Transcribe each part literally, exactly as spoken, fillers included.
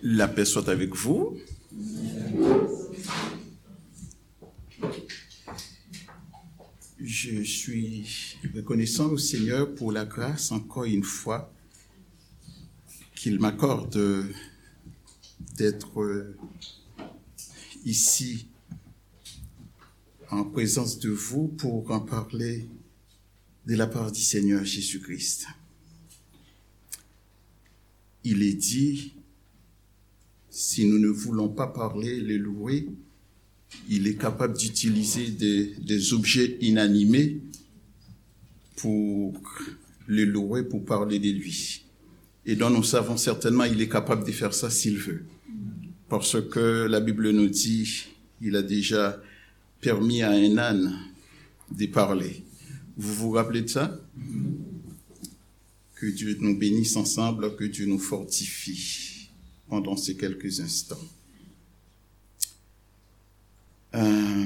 La paix soit avec vous. Je suis reconnaissant au Seigneur pour la grâce, encore une fois, qu'il m'accorde d'être ici en présence de vous pour en parler de la part du Seigneur Jésus-Christ. Il est dit, si nous ne voulons pas parler, le louer, il est capable d'utiliser des, des objets inanimés pour le louer, pour parler de lui. Et donc nous savons certainement qu'il est capable de faire ça s'il veut. Parce que la Bible nous dit, il a déjà permis à un âne de parler. Vous vous rappelez de ça? Que Dieu nous bénisse ensemble, que Dieu nous fortifie pendant ces quelques instants. Euh,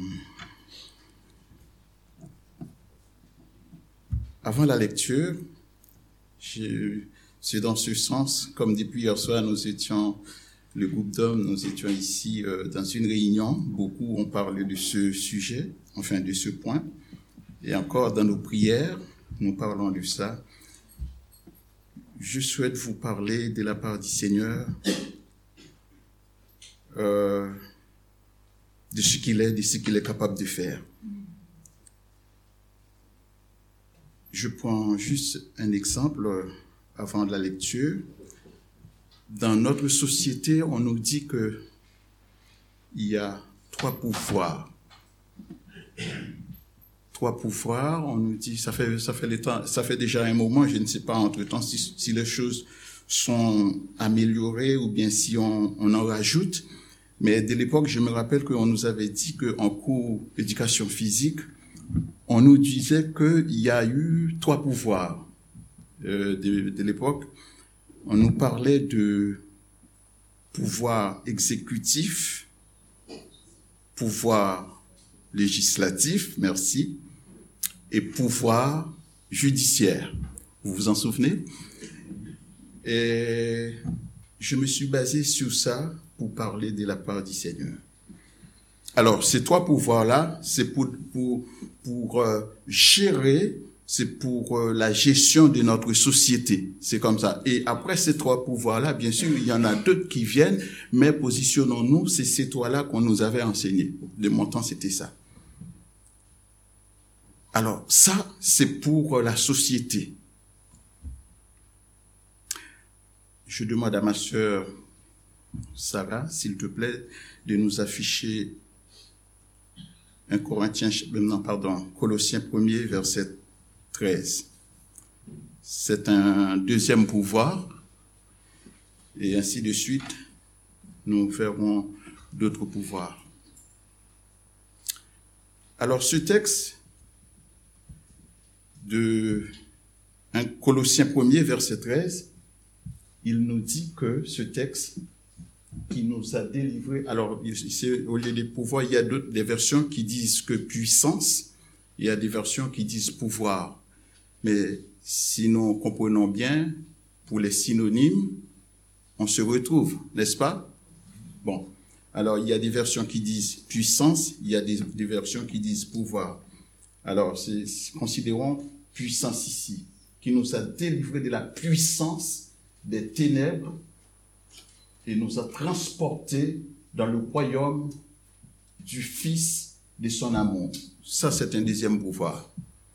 avant la lecture, je, c'est dans ce sens, comme depuis hier soir, nous étions, le groupe d'hommes, nous étions ici euh, dans une réunion, beaucoup ont parlé de ce sujet, enfin de ce point, et encore dans nos prières, nous parlons de ça. Je souhaite vous parler de la part du Seigneur, euh, de ce qu'il est, de ce qu'il est capable de faire. Je prends juste un exemple avant la lecture. Dans notre société, on nous dit que il y a trois pouvoirs. Trois pouvoirs, on nous dit, ça fait, ça fait, les temps, ça fait déjà un moment, je ne sais pas entre-temps si, si les choses sont améliorées ou bien si on, on en rajoute. Mais dès l'époque, je me rappelle qu'on nous avait dit qu'en cours d'éducation physique, on nous disait qu'il y a eu trois pouvoirs. Euh, de, de l'époque, on nous parlait de pouvoir exécutif, pouvoir législatif, merci, et pouvoir judiciaire. Vous vous en souvenez? Et je me suis basé sur ça pour parler de la part du Seigneur. Alors, ces trois pouvoirs-là, c'est pour, pour, pour euh, gérer, c'est pour euh, la gestion de notre société. C'est comme ça. Et après ces trois pouvoirs-là, bien sûr, il y en a d'autres qui viennent, mais positionnons-nous, c'est ces trois-là qu'on nous avait enseignés. De mon temps, c'était ça. Alors, ça, c'est pour la société. Je demande à ma sœur Sarah, s'il te plaît, de nous afficher un Corinthiens, non, pardon, Colossiens premier, verset treize. C'est un deuxième pouvoir, et ainsi de suite, nous verrons d'autres pouvoirs. Alors, ce texte de un Colossiens premier, verset treize, il nous dit que ce texte qui nous a délivrés, alors au lieu des pouvoirs, il y a d'autres, des versions qui disent que puissance, il y a des versions qui disent pouvoir. Mais si nous comprenons bien, pour les synonymes, on se retrouve, n'est-ce pas? Bon, alors il y a des versions qui disent puissance, il y a des, des versions qui disent pouvoir. Alors, c'est, considérons puissance ici, qui nous a délivrés de la puissance des ténèbres et nous a transportés dans le royaume du Fils de son amour. Ça, c'est un deuxième pouvoir.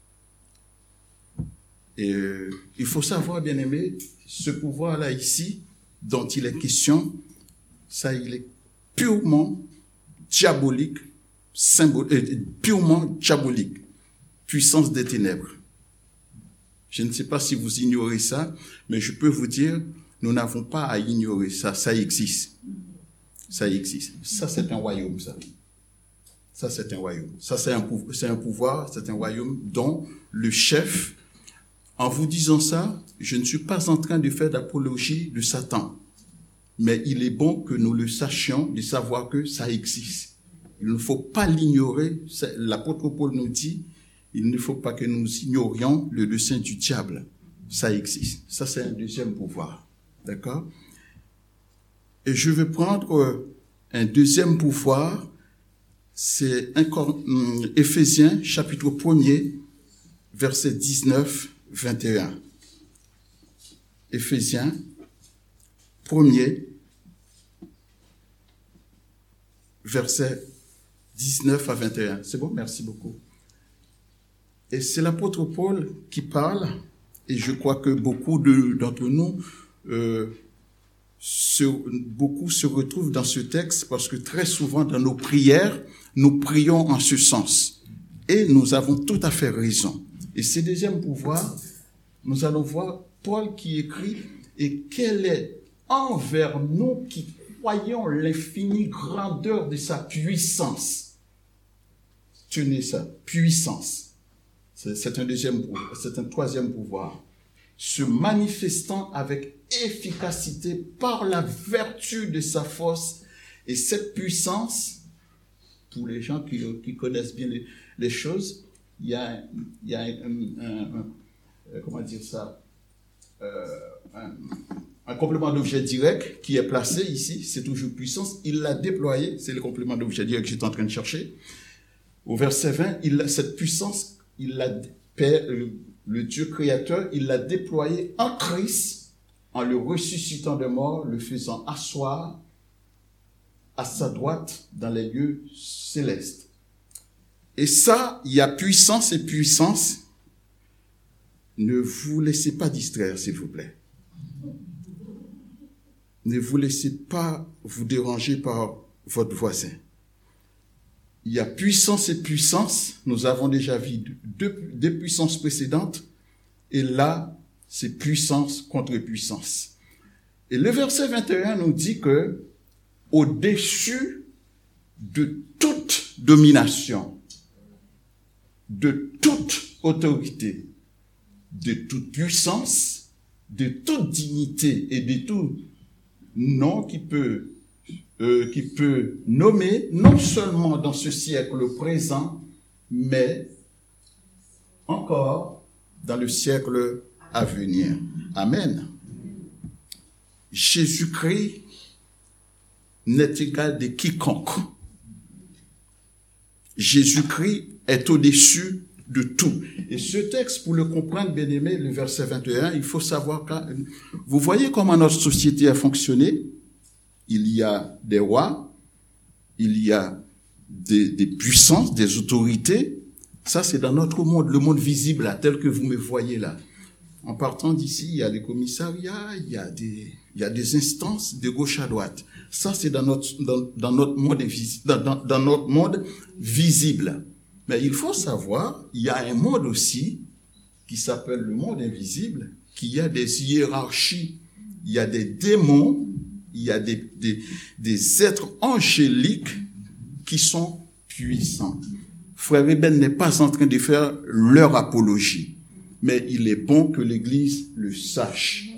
Et euh, il faut savoir, bien aimé, ce pouvoir-là ici, dont il est question, ça, il est purement diabolique, symbole, euh, purement diabolique. Puissance des ténèbres. Je ne sais pas si vous ignorez ça, mais je peux vous dire, nous n'avons pas à ignorer ça. Ça existe. Ça existe. Ça, c'est un royaume, ça. Ça, c'est un royaume. Ça, c'est un, pou- c'est un pouvoir, c'est un royaume dont le chef, en vous disant ça, je ne suis pas en train de faire d'apologie de Satan. Mais il est bon que nous le sachions, de savoir que ça existe. Il ne faut pas l'ignorer. L'apôtre Paul nous dit, il ne faut pas que nous ignorions le dessein du diable. Ça existe. Ça, c'est un deuxième pouvoir. D'accord? Et je vais prendre un deuxième pouvoir, c'est Éphésiens chapitre premier, verset dix-neuf, vingt et un. Éphésiens premier, verset dix-neuf à vingt et un. C'est bon, merci beaucoup. Et c'est l'apôtre Paul qui parle, et je crois que beaucoup de, d'entre nous, euh, se, beaucoup se retrouvent dans ce texte, parce que très souvent dans nos prières, nous prions en ce sens. Et nous avons tout à fait raison. Et ce deuxième pouvoir, nous allons voir Paul qui écrit, et quel est envers nous qui croyons l'infinie grandeur de sa puissance. Tenez ça, puissance. C'est, c'est un deuxième pouvoir, c'est un troisième pouvoir. Se manifestant avec efficacité par la vertu de sa force. Et cette puissance, pour les gens qui, qui connaissent bien les, les choses, il y a, il y a un, un, un, un comment dire ça, euh, un, un complément d'objet direct qui est placé ici, c'est toujours puissance. Il l'a déployé, c'est le complément d'objet direct que j'étais en train de chercher. Au verset vingt, il, cette puissance, il l'a, le, le Dieu créateur, il l'a déployé en Christ, en le ressuscitant de mort, le faisant asseoir à sa droite dans les lieux célestes. Et ça, il y a puissance et puissance. Ne vous laissez pas distraire, s'il vous plaît. Ne vous laissez pas vous déranger par votre voisin. Il y a puissance et puissance. Nous avons déjà vu deux, deux puissances précédentes. Et là, c'est puissance contre puissance. Et le verset vingt et un nous dit que, au-dessus de toute domination, de toute autorité, de toute puissance, de toute dignité et de tout nom qui peut Euh, qui peut nommer, non seulement dans ce siècle présent, mais encore dans le siècle à venir. Amen. Jésus-Christ n'est égal de quiconque. Jésus-Christ est au-dessus de tout. Et ce texte, pour le comprendre, bien aimé, le verset vingt et un, il faut savoir que vous voyez comment notre société a fonctionné. Il y a des rois, il y a des, des puissances, des autorités. Ça, c'est dans notre monde, le monde visible, là, tel que vous me voyez là. En partant d'ici, il y a des commissariats, il y a des, il y a des instances de gauche à droite. Ça, c'est dans notre, dans, dans notre monde invisible, dans, dans, dans notre monde visible. Mais il faut savoir, il y a un monde aussi qui s'appelle le monde invisible, qui a des hiérarchies, il y a des démons, il y a des, des, des êtres angéliques qui sont puissants. Frère Eben n'est pas en train de faire leur apologie, mais il est bon que l'Église le sache.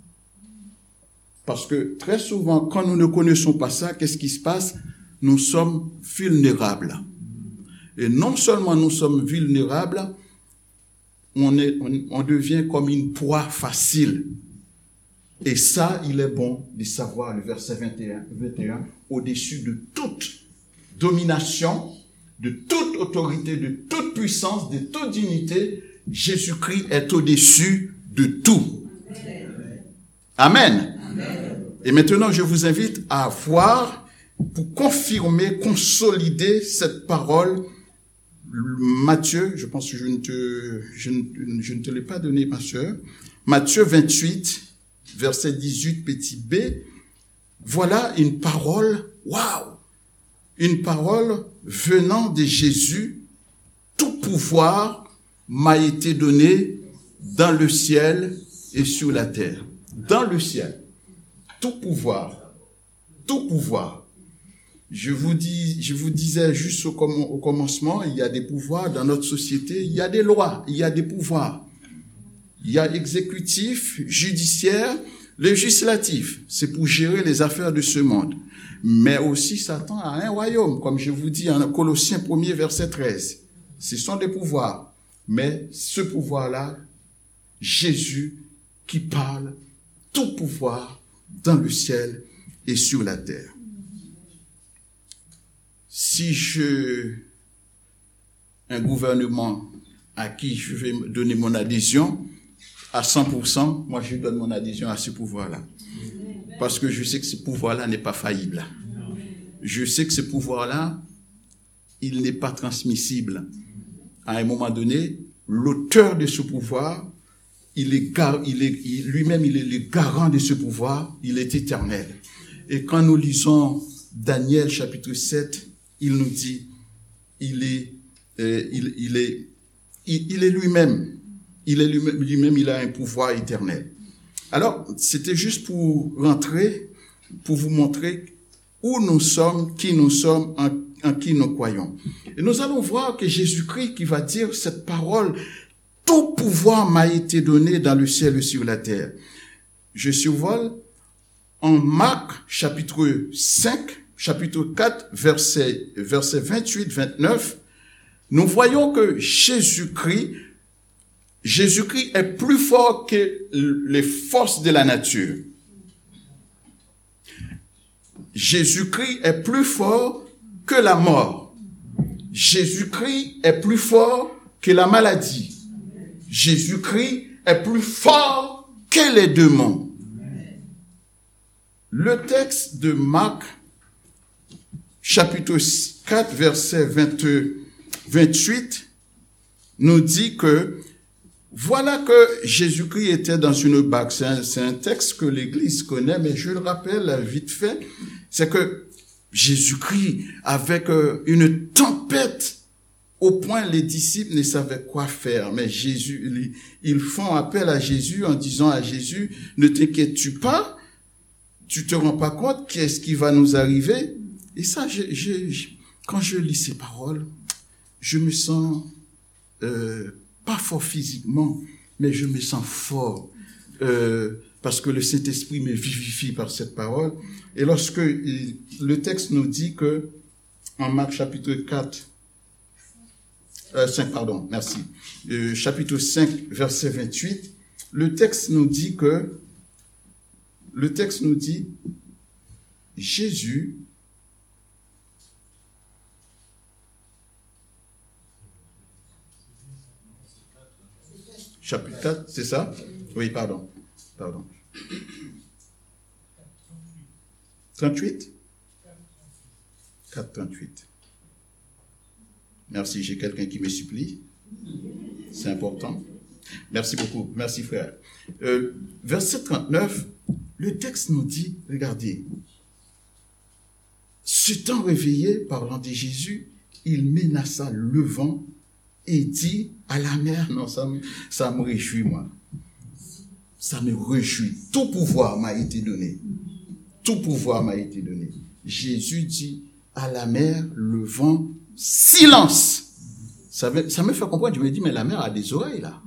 Parce que très souvent, quand nous ne connaissons pas ça, qu'est-ce qui se passe? Nous sommes vulnérables. Et non seulement nous sommes vulnérables, on, est, on, on devient comme une proie facile. Et ça, il est bon de savoir, le verset vingt et un, vingt et un, au-dessus de toute domination, de toute autorité, de toute puissance, de toute dignité, Jésus-Christ est au-dessus de tout. Amen. Amen. Et maintenant, je vous invite à voir, pour confirmer, consolider cette parole, Matthieu, je pense que je ne te, je ne, je ne te l'ai pas donné, ma sœur, Matthieu vingt-huit, verset dix-huit, petit b, voilà une parole, waouh, une parole venant de Jésus, tout pouvoir m'a été donné dans le ciel et sur la terre. Dans le ciel, tout pouvoir, tout pouvoir. Je vous dis, je vous disais juste au, comm- au commencement, il y a des pouvoirs dans notre société, il y a des lois, il y a des pouvoirs. Il y a exécutif, judiciaire, législatif. C'est pour gérer les affaires de ce monde. Mais aussi, Satan a un royaume, comme je vous dis en Colossiens premier, verset treize. Ce sont des pouvoirs. Mais ce pouvoir-là, Jésus qui parle, tout pouvoir dans le ciel et sur la terre. Si je, un gouvernement à qui je vais donner mon adhésion, à cent pour cent, moi je donne mon adhésion à ce pouvoir-là. Parce que je sais que ce pouvoir-là n'est pas faillible. Je sais que ce pouvoir-là, il n'est pas transmissible. À un moment donné, l'auteur de ce pouvoir, il est, il est, il, lui-même, il est le garant de ce pouvoir, il est éternel. Et quand nous lisons Daniel chapitre sept, il nous dit, il est, euh, il, il est, il, il est lui-même, il est lui-même, lui-même, il a un pouvoir éternel. Alors, c'était juste pour rentrer, pour vous montrer où nous sommes, qui nous sommes, en, en qui nous croyons. Et nous allons voir que Jésus-Christ qui va dire cette parole, tout pouvoir m'a été donné dans le ciel et sur la terre. Je survole en Marc chapitre cinq, chapitre quatre, verset, verset vingt-huit, vingt-neuf, nous voyons que Jésus-Christ, Jésus-Christ est plus fort que les forces de la nature. Jésus-Christ est plus fort que la mort. Jésus-Christ est plus fort que la maladie. Jésus-Christ est plus fort que les démons. Le texte de Marc, chapitre quatre, verset vingt, vingt-huit, nous dit que voilà que Jésus-Christ était dans une barque. C'est un, c'est un texte que l'Église connaît, mais je le rappelle vite fait. C'est que Jésus-Christ, avec une tempête, au point les disciples ne savaient quoi faire. Mais Jésus, ils font appel à Jésus en disant à Jésus, ne t'inquiètes-tu pas, tu te rends pas compte qu'est-ce qui va nous arriver? Et ça, je, je, je, quand je lis ces paroles, je me sens euh, pas fort physiquement, mais je me sens fort euh, parce que le Saint-Esprit me vivifie par cette parole. Et lorsque il, le texte nous dit que, en Marc chapitre quatre, euh, cinq, pardon, merci, euh, chapitre cinq, verset vingt-huit, le texte nous dit que, le texte nous dit, Jésus, chapitre quatre, c'est ça? Oui, pardon, pardon. trente-huit? quatre, trente-huit. Merci, j'ai quelqu'un qui me supplie. C'est important. Merci beaucoup. Merci, frère. Euh, verset trente-neuf, le texte nous dit, regardez, s'étant réveillé, parlant de Jésus, il menaça le vent et dit à la mer, non, ça me, ça me réjouit, moi. Ça me réjouit. Tout pouvoir m'a été donné. Tout pouvoir m'a été donné. Jésus dit à la mer, le vent, silence. Ça me, ça me fait comprendre, je me dis, mais la mer a des oreilles, là.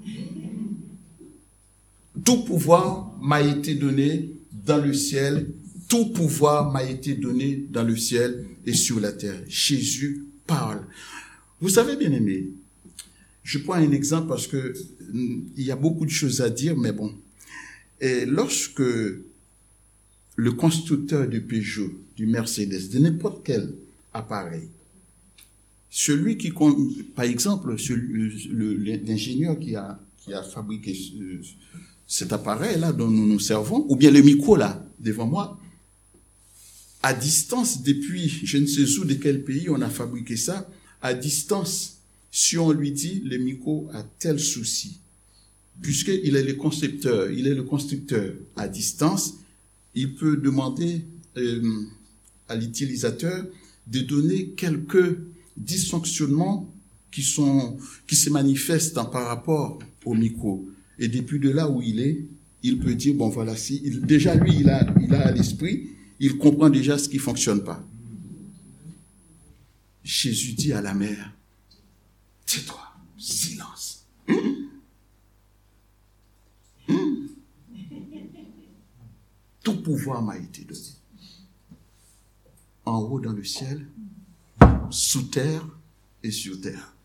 Tout pouvoir m'a été donné dans le ciel. Tout pouvoir m'a été donné dans le ciel et sur la terre. Jésus parle. Vous savez, bien aimé, je prends un exemple parce que il y a beaucoup de choses à dire, mais bon. Et lorsque le constructeur de Peugeot, du Mercedes, de n'importe quel appareil, celui qui, par exemple, celui, le, l'ingénieur qui a, qui a fabriqué ce, cet appareil-là dont nous nous servons, ou bien le micro là, devant moi, à distance, depuis je ne sais où de quel pays on a fabriqué ça, à distance, si on lui dit le micro a tel souci, puisqu'il est le concepteur, il est le constructeur à distance, il peut demander euh, à l'utilisateur de donner quelques dysfonctionnements qui sont, qui se manifestent en, par rapport au micro. Et depuis de là où il est, il peut dire, bon voilà, si, il, déjà lui, il a, il a à l'esprit, il comprend déjà ce qui fonctionne pas. Jésus dit à la mer, tais-toi, silence. Hum? Hum? Tout pouvoir m'a été donné. En haut dans le ciel, sous terre et sur terre.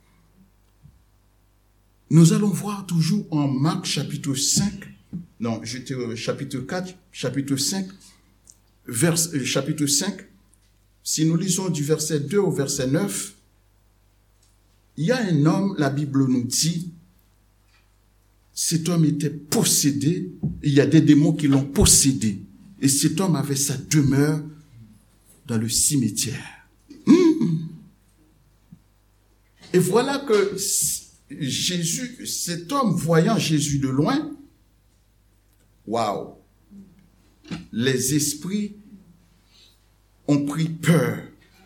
Nous allons voir toujours en Marc chapitre cinq, non, j'étais au chapitre quatre, chapitre cinq, vers, chapitre cinq, si nous lisons du verset deux au verset neuf, il y a un homme, la Bible nous dit, cet homme était possédé, il y a des démons qui l'ont possédé, et cet homme avait sa demeure dans le cimetière. Mmh. Et voilà que Jésus, cet homme voyant Jésus de loin, waouh, les esprits ont pris peur.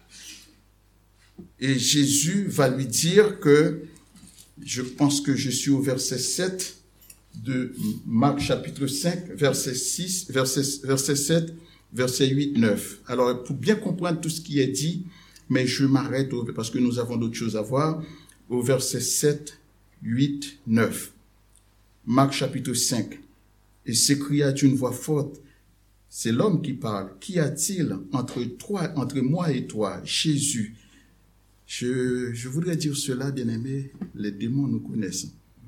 Et Jésus va lui dire que, je pense que je suis au verset sept de Marc chapitre cinq, verset six, verset, verset sept, verset huit, neuf. Alors, pour bien comprendre tout ce qui est dit, mais je m'arrête au, parce que nous avons d'autres choses à voir, au verset sept, huit, neuf. Marc chapitre cinq. Et s'écria d'une voix forte, c'est l'homme qui parle, qu'y a-t-il entre toi, entre moi et toi, Jésus? Je, je voudrais dire cela, bien-aimés, les démons nous connaissent.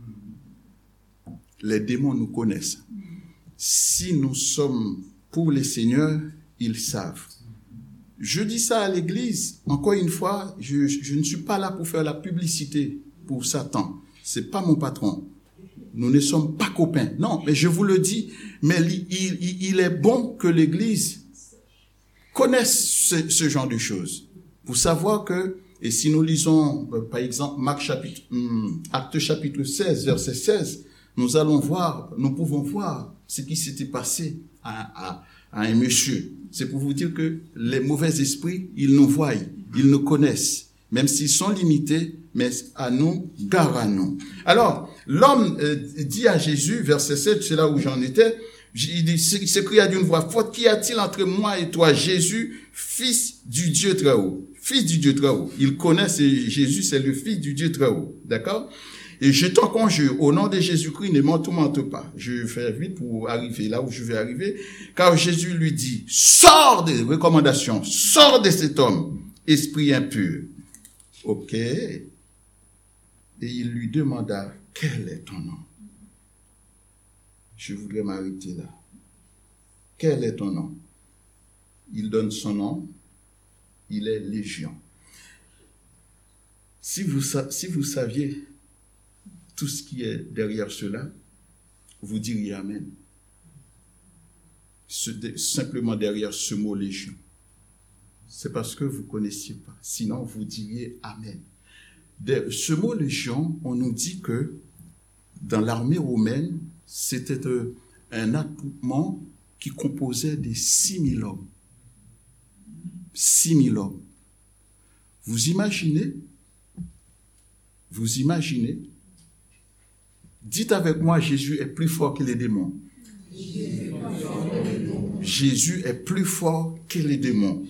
Les démons nous connaissent. Si nous sommes pour les seigneurs, ils savent. Je dis ça à l'église, encore une fois, je, je ne suis pas là pour faire la publicité pour Satan. C'est pas mon patron. Nous ne sommes pas copains. Non, mais je vous le dis, mais il, il, il est bon que l'église connaisse ce, ce genre de choses. Pour savoir que, et si nous lisons, euh, par exemple, Marc chapitre, hum, Acte chapitre seize, verset seize, nous allons voir, nous pouvons voir ce qui s'était passé à, à, à un monsieur. C'est pour vous dire que les mauvais esprits, ils nous voient, ils nous connaissent, même s'ils sont limités, mais à nous, gare à nous. Alors, l'homme euh, dit à Jésus, verset sept, c'est là où j'en étais, il, il s'écria d'une voix forte, qu'y a-t-il entre moi et toi, Jésus, fils du Dieu très haut? Fils du Dieu très haut. Il connaît, c'est, Jésus, c'est le fils du Dieu très haut. D'accord? Et je t'en conjure, au nom de Jésus-Christ, ne m'en tourmente pas. Je vais faire vite pour arriver là où je vais arriver. Car Jésus lui dit, sors des recommandations, sors de cet homme, esprit impur. Ok. Et il lui demanda, quel est ton nom? Je voudrais m'arrêter là. Quel est ton nom? Il donne son nom. Il est Légion. Si vous, si vous saviez tout ce qui est derrière cela, vous diriez Amen. Ce, simplement derrière ce mot Légion. C'est parce que vous ne connaissiez pas. Sinon, vous diriez Amen. De, ce mot Légion, on nous dit que dans l'armée romaine, c'était un attroupement qui composait des six mille hommes. six mille hommes. Vous imaginez, vous imaginez, dites avec moi, Jésus est plus fort que les démons. Jésus est plus fort que les démons.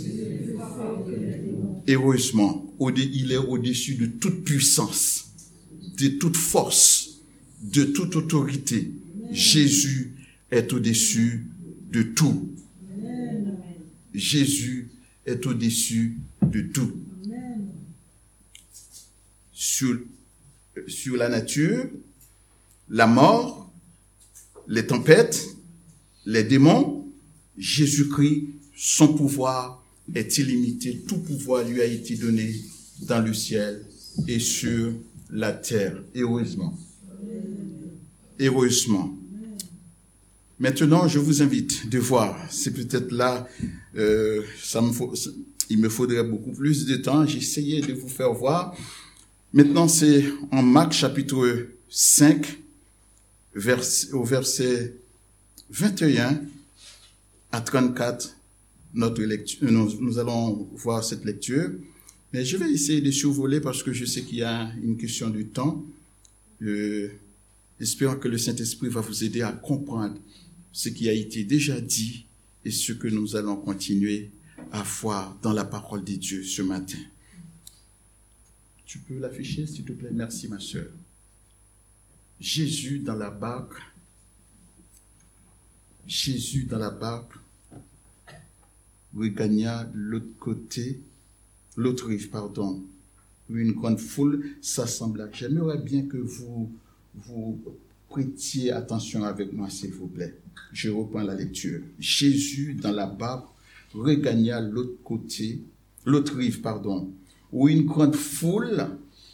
Heureusement, il est au-dessus de toute puissance, de toute force, de toute autorité. Jésus est au-dessus de tout. Jésus est au-dessus de tout. Sur, sur la nature, la mort, les tempêtes, les démons, Jésus-Christ, son pouvoir est illimité. Tout pouvoir lui a été donné dans le ciel et sur la terre. Heureusement. Heureusement. Maintenant, je vous invite de voir, c'est peut-être là, euh, ça me faut, il me faudrait beaucoup plus de temps, j'ai essayé de vous faire voir. Maintenant, c'est en Marc chapitre cinq, vers, au verset vingt et un à trente-quatre, notre lecture, nous, nous allons voir cette lecture. Mais je vais essayer de survoler parce que je sais qu'il y a une question du temps. Euh, espérons que le Saint-Esprit va vous aider à comprendre ce qui a été déjà dit et ce que nous allons continuer à voir dans la parole de Dieu ce matin. Tu peux l'afficher, s'il te plaît? Merci, ma sœur. Jésus dans la barque. Jésus dans la barque regagna l'autre côté, l'autre rive, pardon. Une grande foule s'assembla. J'aimerais bien que vous, vous prêtiez attention avec moi, s'il vous plaît. Je reprends la lecture. Jésus, dans la barque, regagna l'autre côté, l'autre rive, pardon, où une grande foule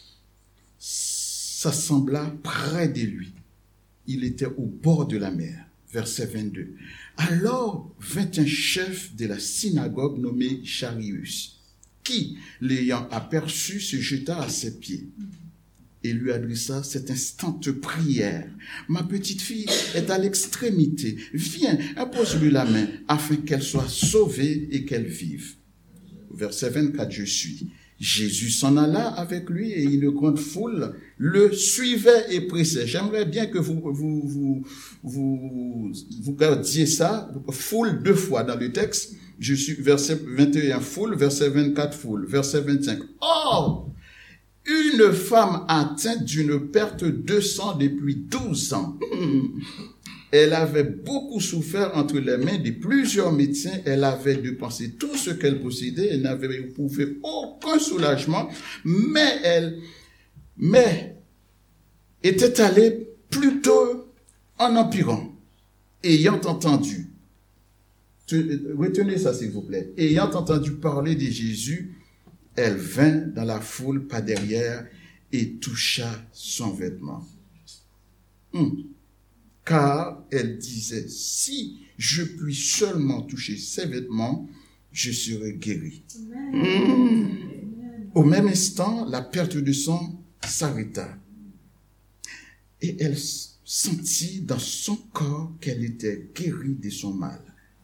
s'assembla près de lui. Il était au bord de la mer. Verset vingt-deux. Alors vint un chef de la synagogue nommé Jairus, qui, l'ayant aperçu, se jeta à ses pieds et lui adressa cette instante prière. Ma petite fille est à l'extrémité. Viens, impose-lui la main afin qu'elle soit sauvée et qu'elle vive. Verset vingt-quatre, je suis. Jésus s'en alla avec lui et une grande foule le suivait et pressait. J'aimerais bien que vous, vous, vous, vous, vous gardiez ça, foule deux fois dans le texte. Je suis, verset vingt et un, foule, verset vingt-quatre, foule, verset vingt-cinq. Or, une femme atteinte d'une perte de sang depuis douze ans. Elle avait beaucoup souffert entre les mains de plusieurs médecins. Elle avait dépensé tout ce qu'elle possédait. Elle n'avait éprouvé aucun soulagement. Mais elle, mais, était allée plutôt en empirant. Ayant entendu, retenez ça s'il vous plaît, ayant entendu parler de Jésus, elle vint dans la foule par derrière et toucha son vêtement. Hum. Car elle disait, si je puis seulement toucher ses vêtements, je serai guérie. Mmh. Au même instant, la perte de sang s'arrêta. Et elle sentit dans son corps qu'elle était guérie de son mal.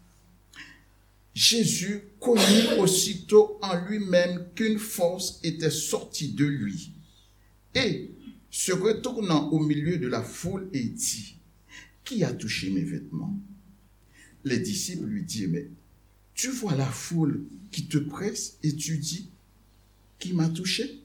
Jésus connut aussitôt en lui-même qu'une force était sortie de lui. Et, se retournant au milieu de la foule, il dit, qui a touché mes vêtements? Les disciples lui dirent, mais tu vois la foule qui te presse et tu dis, qui m'a touché?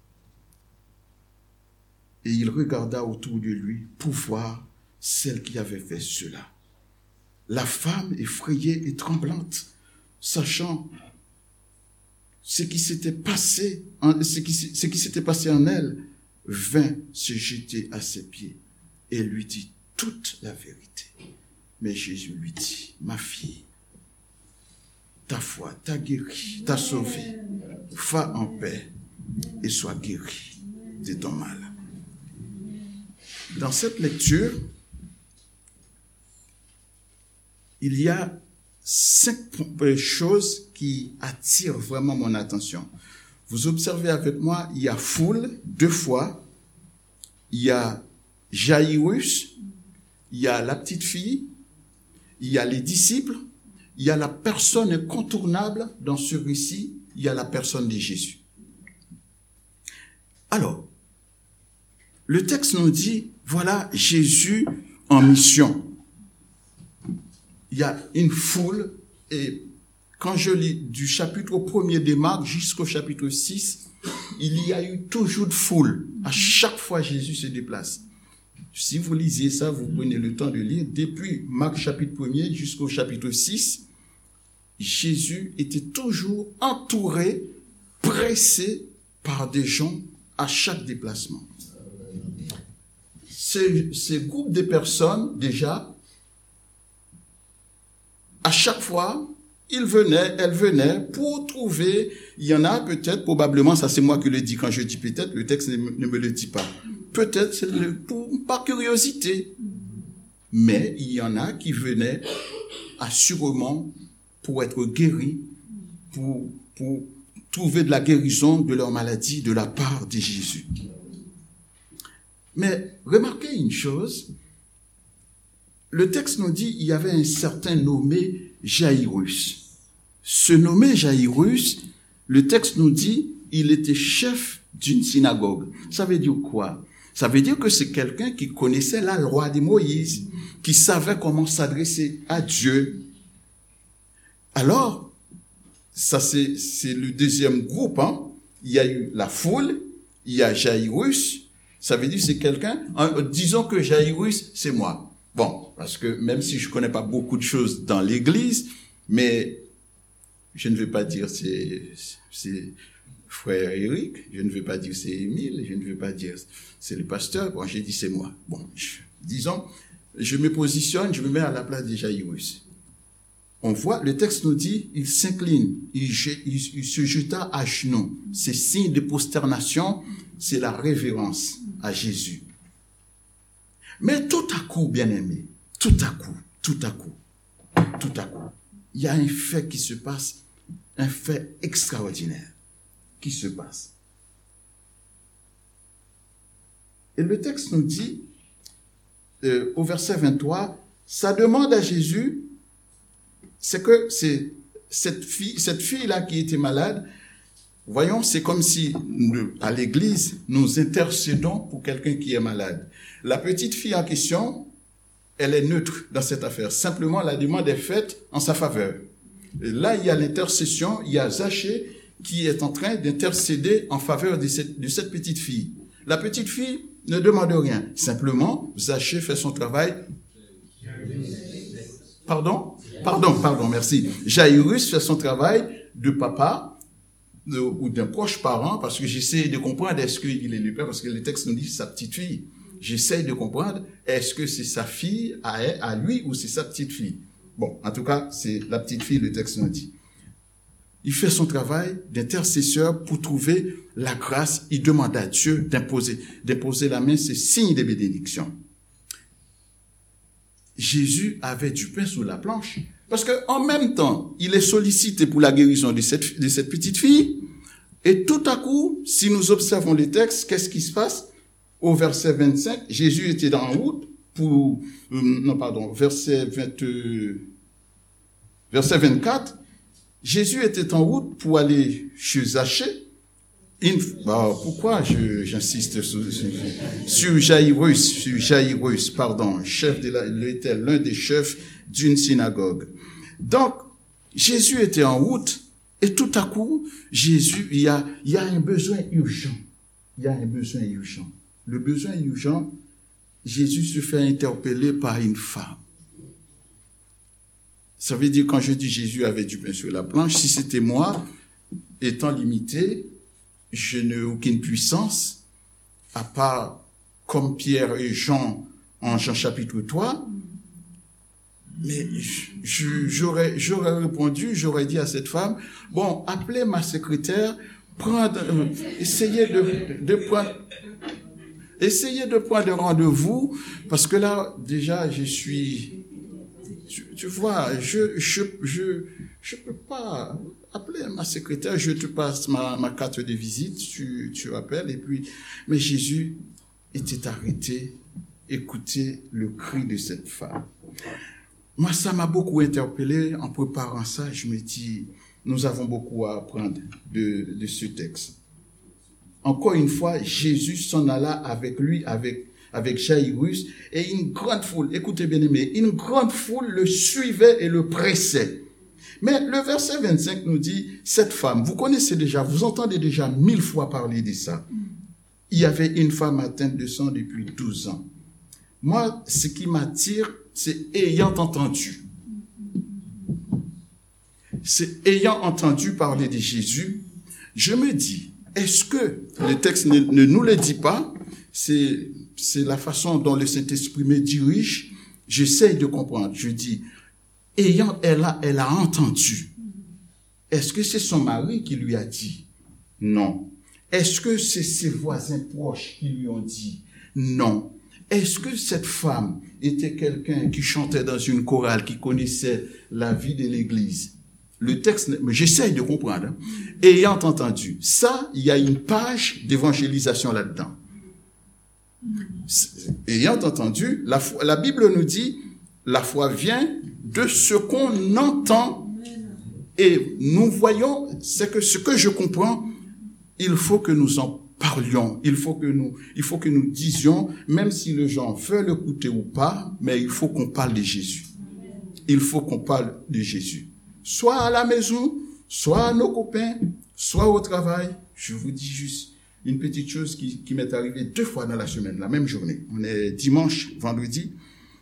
Et il regarda autour de lui pour voir celle qui avait fait cela. La femme, effrayée et tremblante, sachant ce qui s'était passé, en, ce qui, ce qui s'était passé en elle, vint se jeter à ses pieds et lui dit toute la vérité. Mais Jésus lui dit, ma fille, ta foi t'a guérie, t'a sauvée. Va en paix et sois guérie de ton mal. Dans cette lecture, il y a cinq choses qui attirent vraiment mon attention. Vous observez avec moi, il y a foule, deux fois, il y a Jairus, il y a la petite fille, il y a les disciples, il y a la personne incontournable dans ce récit, il y a la personne de Jésus. Alors, le texte nous dit, voilà Jésus en mission. Il y a une foule, et quand je lis du chapitre premier de Marc jusqu'au chapitre six, il y a eu toujours de foule. À chaque fois, Jésus se déplace. Si vous lisez ça, vous prenez le temps de lire. Depuis Marc chapitre premier jusqu'au chapitre six, Jésus était toujours entouré, pressé par des gens à chaque déplacement. Ces, ces groupes de personnes, déjà, à chaque fois, ils venaient, elles venaient pour trouver, il y en a peut-être, probablement, ça c'est moi qui le dis quand je dis peut-être, le texte ne, ne me le dit pas. Peut-être c'est le, pour, par curiosité. Mais il y en a qui venaient assurément pour être guéris, pour, pour trouver de la guérison de leur maladie de la part de Jésus. Mais remarquez une chose, le texte nous dit il y avait un certain nommé Jairus. Ce nommé Jairus, le texte nous dit il était chef d'une synagogue. Ça veut dire quoi? Ça veut dire que c'est quelqu'un qui connaissait la loi de Moïse, qui savait comment s'adresser à Dieu. Alors, ça c'est, c'est le deuxième groupe. Hein. Il y a eu la foule, il y a Jairus. Ça veut dire que c'est quelqu'un, hein, disons que Jairus, c'est moi. Bon, parce que même si je connais pas beaucoup de choses dans l'église, mais je ne vais pas dire c'est, c'est frère Eric, je ne vais pas dire c'est Émile, je ne vais pas dire c'est le pasteur, bon, j'ai dit c'est moi. Bon, je, Disons, je me positionne, je me mets à la place de Jaïrus. On voit, le texte nous dit, il s'incline, il, il, il se jeta à genoux. C'est signe de prosternation, c'est la révérence à Jésus. Mais tout à coup, bien-aimé, tout à coup, tout à coup, tout à coup, il y a un fait qui se passe, un fait extraordinaire qui se passe. Et le texte nous dit, euh, au verset vingt-trois, sa demande à Jésus, c'est que c'est cette fille, cette fille-là qui était malade, voyons, c'est comme si, nous, à l'église, nous intercédons pour quelqu'un qui est malade. La petite fille en question, elle est neutre dans cette affaire. Simplement, la demande est faite en sa faveur. Et là, il y a l'intercession, il y a Zachée qui est en train d'intercéder en faveur de cette, de cette petite fille. La petite fille ne demande rien. Simplement, Zachée fait son travail. Pardon? Pardon, pardon, merci. Jaïrus fait son travail de papa de, ou d'un proche parent, parce que j'essaie de comprendre est-ce qu'il est le père, parce que le texte nous dit sa petite fille. J'essaie de comprendre est-ce que c'est sa fille à, à lui ou c'est sa petite fille. Bon, en tout cas, c'est la petite fille, le texte nous dit. Il fait son travail d'intercesseur pour trouver la grâce. Il demande à Dieu d'imposer, d'imposer la main, c'est signe de bénédiction. Jésus avait du pain sous la planche. Parce que, en même temps, il est sollicité pour la guérison de cette, de cette petite fille. Et tout à coup, si nous observons les textes, qu'est-ce qui se passe? Au verset vingt-cinq, Jésus était en route pour, euh, non, pardon, verset vingt, euh, verset vingt-quatre, Jésus était en route pour aller chez Zachée. Une, bah, pourquoi je, j'insiste sur, sur Jaïrus, sur Jaïrus, pardon, chef de la, était l'un des chefs d'une synagogue. Donc, Jésus était en route, et tout à coup, Jésus, il y a, il y a un besoin urgent. Il y a un besoin urgent. Le besoin urgent, Jésus se fait interpeller par une femme. Ça veut dire, quand je dis Jésus avait du pain sur la planche, si c'était moi, étant limité, je n'ai aucune puissance, à part comme Pierre et Jean en Jean chapitre trois, mais je, j'aurais, j'aurais répondu, j'aurais dit à cette femme, bon, appelez ma secrétaire, prendre, euh, essayez de, de prendre, essayez de prendre rendez-vous, parce que là, déjà, je suis, tu, tu vois, je, je, je, je peux pas appeler ma secrétaire, je te passe ma, ma carte de visite, tu, tu appelles, et puis, mais Jésus était arrêté, écoutez le cri de cette femme. Moi, ça m'a beaucoup interpellé. En préparant ça, je me dis, nous avons beaucoup à apprendre de, de ce texte. Encore une fois, Jésus s'en alla avec lui, avec, avec Jaïrus, et une grande foule, écoutez bien aimé, une grande foule le suivait et le pressait. Mais le verset vingt-cinq nous dit, cette femme, vous connaissez déjà, vous entendez déjà mille fois parler de ça. Il y avait une femme atteinte de sang depuis douze ans. Moi, ce qui m'attire, c'est ayant entendu. C'est ayant entendu parler de Jésus, je me dis, est-ce que le texte ne, ne nous le dit pas? C'est, c'est la façon dont le Saint-Esprit me dirige. J'essaye de comprendre. Je dis, ayant, elle a, elle a entendu. Est-ce que c'est son mari qui lui a dit? Non. Est-ce que c'est ses voisins proches qui lui ont dit? Non. Est-ce que cette femme était quelqu'un qui chantait dans une chorale, qui connaissait la vie de l'Église? Le texte, mais j'essaye de comprendre. Hein. Ayant entendu, ça, il y a une page d'évangélisation là-dedans. Ayant entendu, la, foi, la Bible nous dit, la foi vient de ce qu'on entend. Et nous voyons, c'est que ce que je comprends, il faut que nous en parlions, il faut que nous, il faut que nous disions, même si les gens veulent écouter ou pas, mais il faut qu'on parle de Jésus. Il faut qu'on parle de Jésus. Soit à la maison, soit à nos copains, soit au travail. Je vous dis juste une petite chose qui, qui m'est arrivée deux fois dans la semaine, la même journée. On est dimanche, vendredi.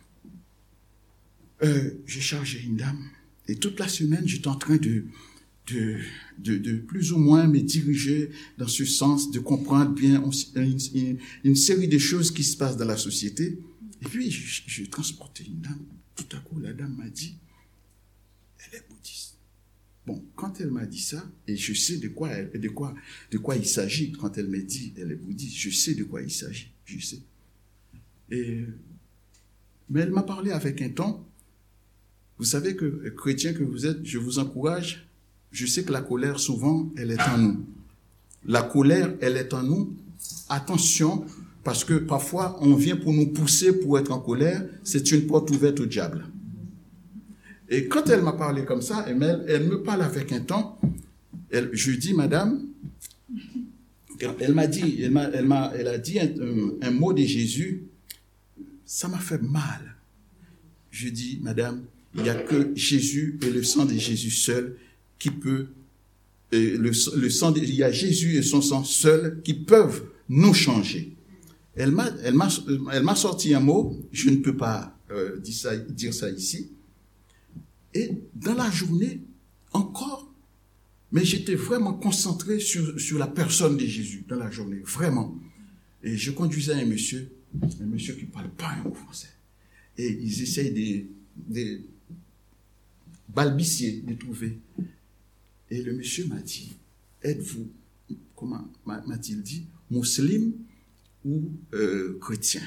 Euh, j'ai chargé une dame. Et toute la semaine, j'étais en train de, de, de, de plus ou moins me diriger dans ce sens, de comprendre bien une, une, une série de choses qui se passent dans la société. Et puis, je, je transportais une dame. Tout à coup, la dame m'a dit, elle est bouddhiste. Bon, quand elle m'a dit ça, et je sais de quoi, elle, de quoi, de quoi il s'agit, quand elle m'a dit, elle est bouddhiste, je sais de quoi il s'agit, je sais. Et, mais elle m'a parlé avec un ton. Vous savez que, chrétien que vous êtes, je vous encourage, je sais que la colère, souvent, elle est en nous. La colère, elle est en nous. Attention, parce que parfois, on vient pour nous pousser pour être en colère, c'est une porte ouverte au diable. Et quand elle m'a parlé comme ça, elle, elle me parle avec un ton, elle, je lui dis, madame, elle m'a dit, elle m'a, elle m'a, elle a dit un, un, un mot de Jésus, ça m'a fait mal. Je dis, madame, il n'y a que Jésus et le sang de Jésus seul qui peut, et le, le sang de, il y a Jésus et son sang seul qui peuvent nous changer. Elle m'a, elle m'a, elle m'a sorti un mot, je ne peux pas euh, dire ça, dire ça ici. Et dans la journée, encore, mais j'étais vraiment concentré sur, sur la personne de Jésus, dans la journée, vraiment. Et je conduisais un monsieur, un monsieur qui ne parle pas un mot français. Et ils essayent de, de balbutier, de trouver. Et le monsieur m'a dit, êtes-vous, comment m'a-t-il dit, musulman ou euh, chrétien?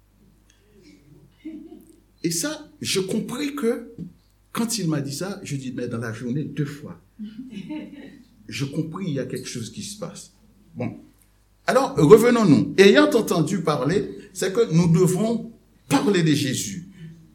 Et ça, je compris que, quand il m'a dit ça, je dis, mais dans la journée, deux fois. Je compris, il y a quelque chose qui se passe. Bon. Alors, revenons-nous. Ayant entendu parler, c'est que nous devons parler de Jésus.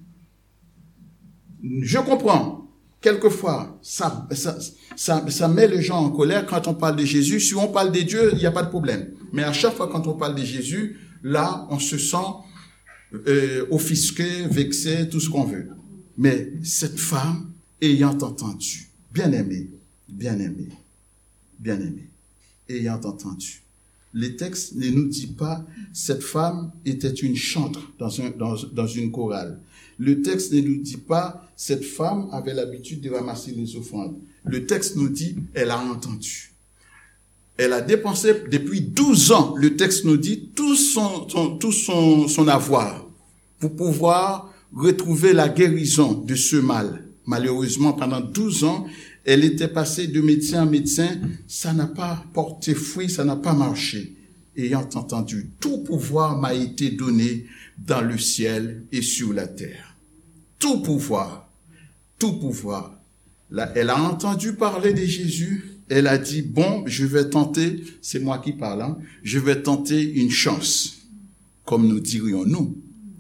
Je comprends. Quelquefois, ça, ça, ça, ça met les gens en colère quand on parle de Jésus. Si on parle de Dieu, il n'y a pas de problème. Mais à chaque fois quand on parle de Jésus, là, on se sent euh, offusqué, vexé, tout ce qu'on veut. Mais cette femme, ayant entendu, bien-aimée, bien-aimée, bien-aimée, ayant entendu. Les textes ne nous disent pas cette femme était une chantre dans, un, dans, dans une chorale. Le texte ne nous dit pas cette femme avait l'habitude de ramasser les offrandes. Le texte nous dit elle a entendu. Elle a dépensé depuis douze ans, le texte nous dit, tout son, son, tout son, son avoir pour pouvoir retrouver la guérison de ce mal. Malheureusement, pendant douze ans, elle était passée de médecin en médecin, ça n'a pas porté fruit, ça n'a pas marché. Ayant entendu, tout pouvoir m'a été donné dans le ciel et sur la terre. Tout pouvoir, tout pouvoir. Là, elle a entendu parler de Jésus, elle a dit, bon, je vais tenter, c'est moi qui parle, hein, je vais tenter une chance, comme nous dirions nous.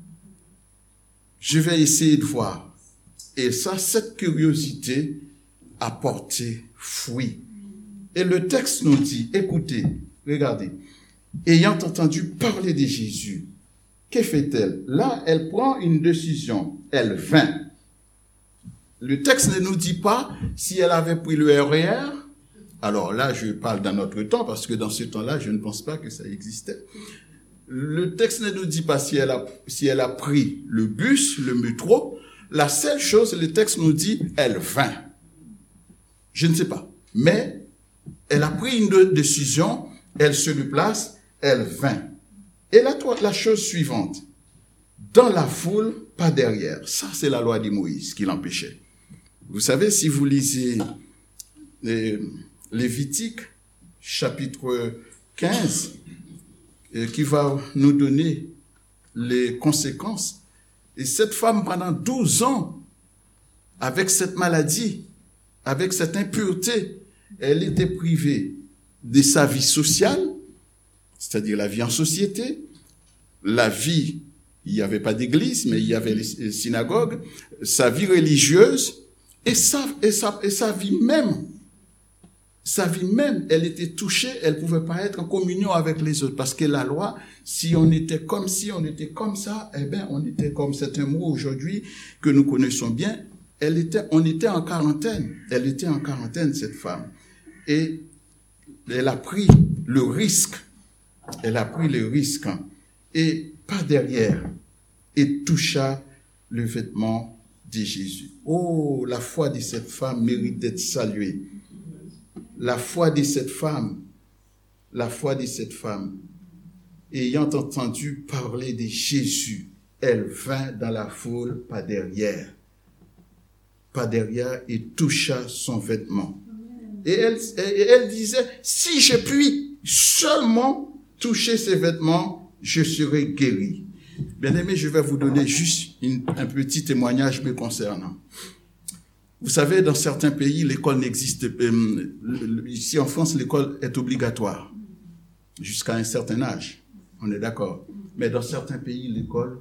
Je vais essayer de voir. Et ça, cette curiosité a porté fruit. Et le texte nous dit, écoutez, regardez, ayant entendu parler de Jésus, que fait-elle? Là, elle prend une décision. Elle vint. Le texte ne nous dit pas si elle avait pris le R E R. Alors là, je parle dans notre temps, parce que dans ce temps-là, je ne pense pas que ça existait. Le texte ne nous dit pas si elle a, si elle a pris le bus, le métro. La seule chose, le texte nous dit, elle vint. Je ne sais pas. Mais elle a pris une décision, elle se déplace, elle vint. Et la, la chose suivante, dans la foule, pas derrière. Ça, c'est la loi de Moïse qui l'empêchait. Vous savez, si vous lisez les Lévitique, chapitre quinze, qui va nous donner les conséquences. Et cette femme, pendant douze ans, avec cette maladie, avec cette impureté, elle était privée de sa vie sociale, c'est-à-dire la vie en société, la vie, il n'y avait pas d'église, mais il y avait les synagogues, sa vie religieuse, et sa, et sa, et sa vie même. Sa vie même, elle était touchée, elle pouvait pas être en communion avec les autres. Parce que la loi, si on était comme si, on était comme ça, eh bien, on était comme c'est un mot aujourd'hui que nous connaissons bien. Elle était, on était en quarantaine. Elle était en quarantaine, cette femme. Et elle a pris le risque. Elle a pris le risque. Et pas derrière. Et toucha le vêtement de Jésus. Oh, la foi de cette femme mérite d'être saluée. La foi de cette femme, la foi de cette femme, ayant entendu parler de Jésus, elle vint dans la foule par derrière, par derrière et toucha son vêtement. Et elle, et elle disait, si je puis seulement toucher ses vêtements, je serai guérie. Bien aimé, je vais vous donner juste une, un petit témoignage me concernant. Vous savez, dans certains pays, l'école n'existe pas. Euh, ici en France, l'école est obligatoire jusqu'à un certain âge. On est d'accord. Mais dans certains pays, l'école...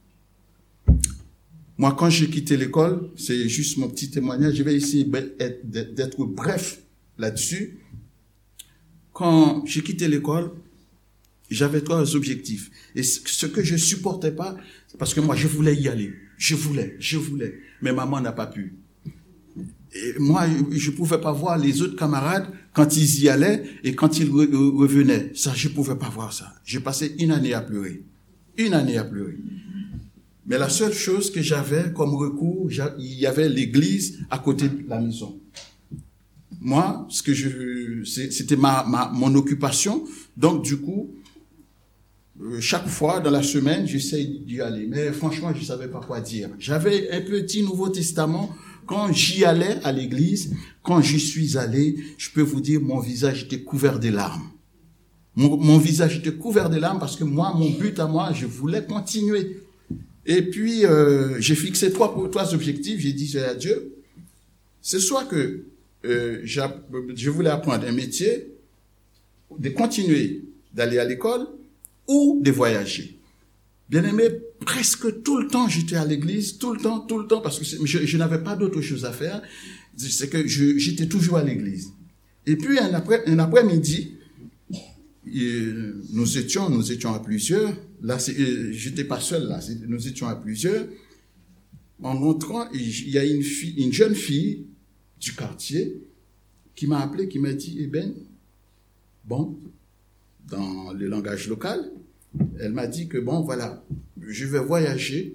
Moi, quand j'ai quitté l'école, c'est juste mon petit témoignage, je vais essayer d'être bref là-dessus. Quand j'ai quitté l'école, j'avais trois objectifs. Et ce que je supportais pas, parce que moi, je voulais y aller. Je voulais, je voulais. Mais maman n'a pas pu. Et moi, je pouvais pas voir les autres camarades quand ils y allaient et quand ils revenaient. Ça, je pouvais pas voir ça. J'ai passé une année à pleurer. Une année à pleurer. Mais la seule chose que j'avais comme recours, il y avait l'église à côté de la maison. Moi, ce que je, c'était ma, ma, mon occupation. Donc, du coup, chaque fois dans la semaine, j'essaye d'y aller. Mais franchement, je savais pas quoi dire. J'avais un petit Nouveau Testament. Quand j'y allais à l'église, quand j'y suis allé, je peux vous dire, mon visage était couvert de larmes. Mon, mon visage était couvert de larmes parce que moi, mon but à moi, je voulais continuer. Et puis, euh, j'ai fixé trois, trois objectifs. J'ai dit à Dieu, c'est soit que euh, je voulais apprendre un métier, de continuer d'aller à l'école ou de voyager. Bien aimé, presque tout le temps, j'étais à l'église, tout le temps, tout le temps, parce que je, je n'avais pas d'autre chose à faire. C'est que je, j'étais toujours à l'église. Et puis, un, après, un après-midi, euh, nous étions, nous étions à plusieurs. Là, c'est, j'étais pas seul là. C'est, nous étions à plusieurs. En rentrant, il y a une fille, une jeune fille du quartier qui m'a appelé, qui m'a dit, eh ben, bon, dans le langage local, elle m'a dit que bon, voilà, je vais voyager,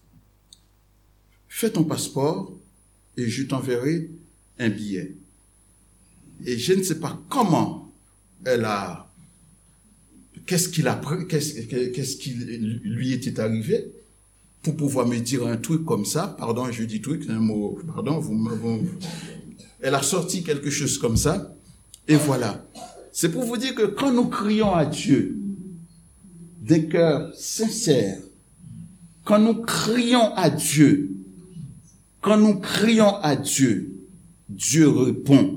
fais ton passeport et je t'enverrai un billet. Et je ne sais pas comment elle a, qu'est-ce qu'il a, qu'est-ce, qu'est-ce qui lui était arrivé pour pouvoir me dire un truc comme ça. Pardon, je dis truc, c'est un mot, pardon, vous, vous, elle a sorti quelque chose comme ça. Et voilà. C'est pour vous dire que quand nous crions à Dieu, des cœurs sincères, quand nous crions à Dieu, quand nous crions à Dieu, Dieu répond.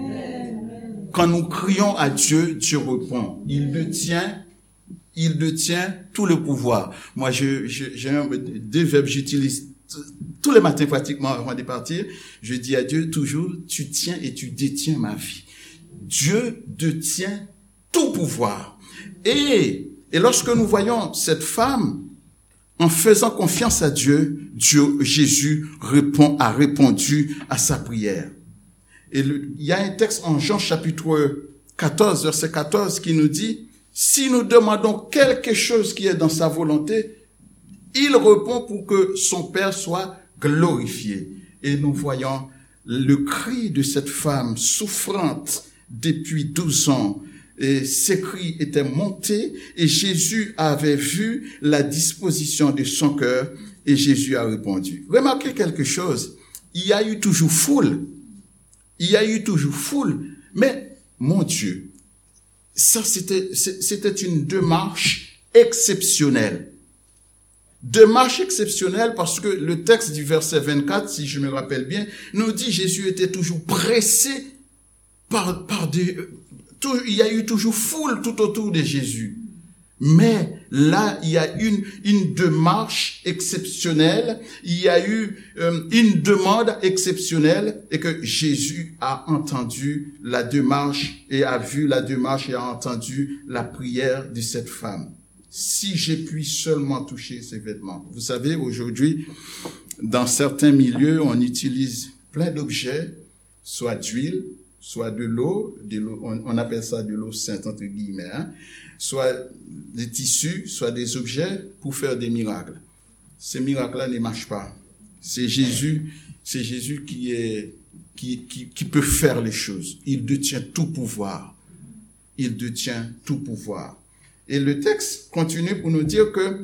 Quand nous crions à Dieu, Dieu répond. Il détient, il détient tout le pouvoir. Moi, je, je, j'ai un, deux verbes que j'utilise tous les matins pratiquement avant de partir. Je dis à Dieu toujours, tu tiens et tu détiens ma vie. Dieu détient tout pouvoir. Et Et lorsque nous voyons cette femme, en faisant confiance à Dieu, Dieu, Jésus répond, a répondu à sa prière. Et le, il y a un texte en Jean chapitre quatorze, verset quatorze, qui nous dit, si nous demandons quelque chose qui est dans sa volonté, il répond pour que son Père soit glorifié. Et nous voyons le cri de cette femme souffrante depuis douze ans. Et ses cris étaient montés et Jésus avait vu la disposition de son cœur et Jésus a répondu. Remarquez quelque chose, il y a eu toujours foule, il y a eu toujours foule, mais mon Dieu, ça c'était, c'était une démarche exceptionnelle. Démarche exceptionnelle parce que le texte du verset vingt-quatre, si je me rappelle bien, nous dit Jésus était toujours pressé par, par des... Tout, il y a eu toujours foule tout autour de Jésus. Mais là, il y a une, une démarche exceptionnelle, il y a eu euh, une demande exceptionnelle et que Jésus a entendu la démarche et a vu la démarche et a entendu la prière de cette femme. Si je puis seulement toucher ses vêtements. Vous savez, aujourd'hui, dans certains milieux, on utilise plein d'objets, soit d'huile, soit de l'eau, de l'eau on, on appelle ça de l'eau sainte entre guillemets, hein, soit des tissus, soit des objets pour faire des miracles. Ces miracles-là ne marchent pas. C'est Jésus, c'est Jésus qui est, qui, qui, qui peut faire les choses. Il détient tout pouvoir. Il détient tout pouvoir. Et le texte continue pour nous dire que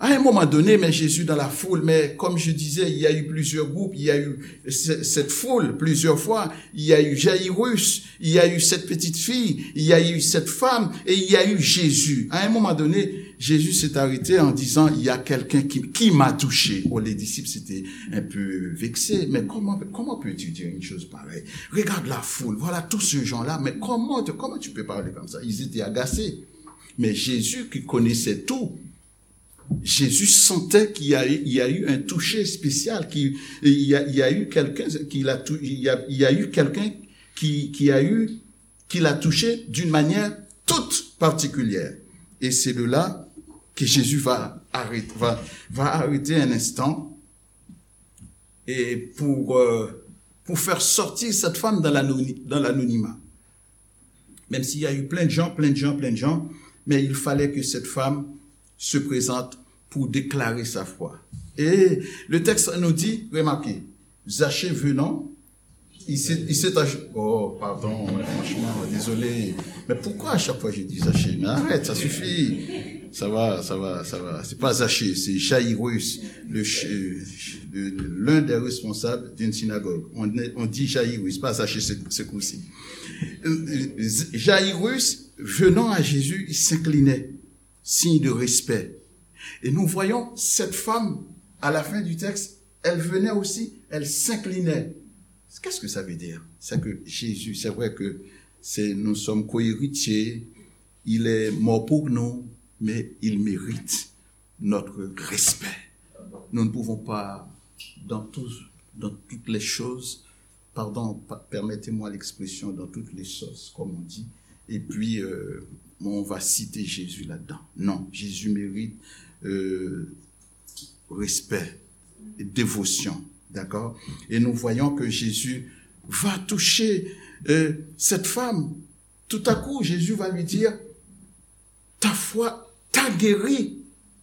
À un moment donné, mais Jésus dans la foule, mais comme je disais, il y a eu plusieurs groupes, il y a eu cette foule plusieurs fois, il y a eu Jaïrus, il y a eu cette petite fille, il y a eu cette femme, et il y a eu Jésus. À un moment donné, Jésus s'est arrêté en disant, il y a quelqu'un qui, qui m'a touché. Oh, les disciples s'étaient un peu vexés, mais comment, comment peux-tu dire une chose pareille? Regarde la foule, voilà tous ces gens-là, mais comment, comment tu peux parler comme ça? Ils étaient agacés. Mais Jésus qui connaissait tout, Jésus sentait qu'il y a, il y a eu un toucher spécial, qu'il il y a, il y a eu quelqu'un qui l'a, il y a, il y a eu quelqu'un qui, qui a eu, qui l'a touché d'une manière toute particulière. Et c'est de là que Jésus va arrêter, va, va arrêter un instant et pour, euh, pour faire sortir cette femme dans l'anonymat. Même s'il y a eu plein de gens, plein de gens, plein de gens, mais il fallait que cette femme se présente pour déclarer sa foi. Et le texte nous dit, remarquez, Zachée venant, il s'est, il s'est ach... Oh, pardon, franchement, désolé. Mais pourquoi à chaque fois je dis Zachée? Mais arrête, ça suffit. Ça va, ça va, ça va. C'est pas Zachée, c'est Jaïrus, le, le, l'un des responsables d'une synagogue. On, on dit Jaïrus, pas Zachée ce, ce coup-ci. Jaïrus, venant à Jésus, il s'inclinait, signe de respect. Et nous voyons cette femme, à la fin du texte, elle venait aussi, elle s'inclinait. Qu'est-ce que ça veut dire? C'est que Jésus, c'est vrai que c'est, nous sommes co-héritiers, il est mort pour nous, mais il mérite notre respect. Nous ne pouvons pas, dans, tout, dans toutes les choses, pardon, permettez-moi l'expression, dans toutes les choses, comme on dit, et puis euh, on va citer Jésus là-dedans. Non, Jésus mérite euh, respect et dévotion. D'accord? Et nous voyons que Jésus va toucher euh, cette femme. Tout à coup, Jésus va lui dire, ta foi t'a guéri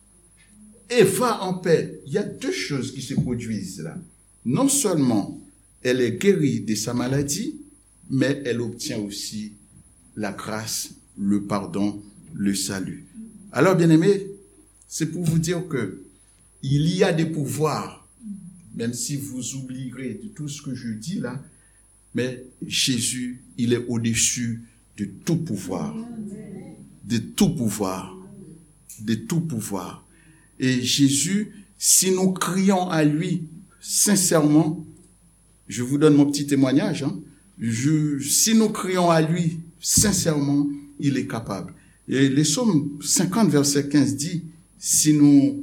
et va en paix. Il y a deux choses qui se produisent là. Non seulement elle est guérie de sa maladie, mais elle obtient aussi la grâce, le pardon, le salut. Alors, bien-aimés, c'est pour vous dire que il y a des pouvoirs, même si vous oublierez de tout ce que je dis là, mais Jésus, il est au-dessus de tout pouvoir, de tout pouvoir, de tout pouvoir. Et Jésus, si nous crions à lui sincèrement, je vous donne mon petit témoignage, hein, je, si nous crions à lui sincèrement, il est capable. Et les psaumes cinquante, verset quinze dit, si nous,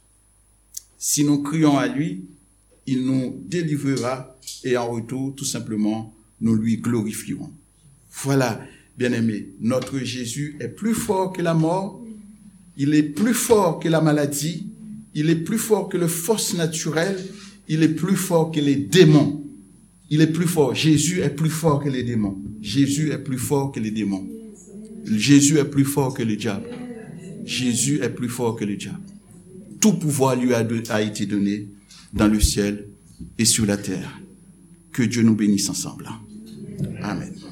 si nous crions à lui, il nous délivrera et en retour, tout simplement, nous lui glorifierons. Voilà, bien-aimés, notre Jésus est plus fort que la mort, il est plus fort que la maladie, il est plus fort que les forces naturelles, il est plus fort que les démons. Il est plus fort. Jésus est plus fort que les démons. Jésus est plus fort que les démons. Jésus est plus fort que le diable. Jésus est plus fort que le diable. Tout pouvoir lui a, de, a été donné dans le ciel et sur la terre. Que Dieu nous bénisse ensemble. Amen.